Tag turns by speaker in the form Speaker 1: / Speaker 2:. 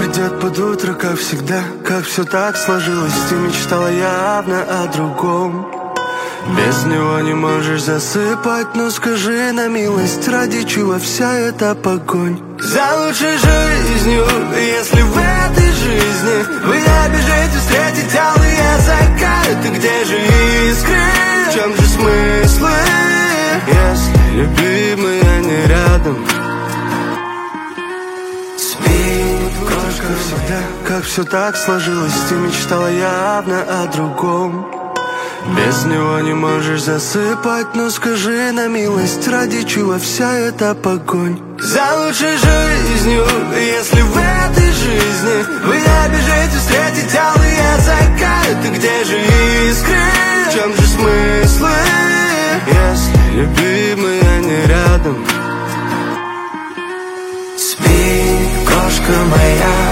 Speaker 1: одет под утро, как всегда. Как все так сложилось, ты мечтала явно о другом. Без него не можешь засыпать, но скажи на милость, ради чего вся эта погонь? За лучшей жизнью, если в этой жизни вы не бежите встретить алые закаты, где же искры, в чем же смыслы, если любимая не рядом? Спит кошка всегда, как все так сложилось, ты мечтала явно о другом. Без него не можешь засыпать, но скажи на милость, ради чего вся эта погонь? За лучшей жизнью, если в этой жизни вы не бежите встретить алые закаты, где же искры, в чем же смыслы, если любимая не рядом? Спи, кошка моя.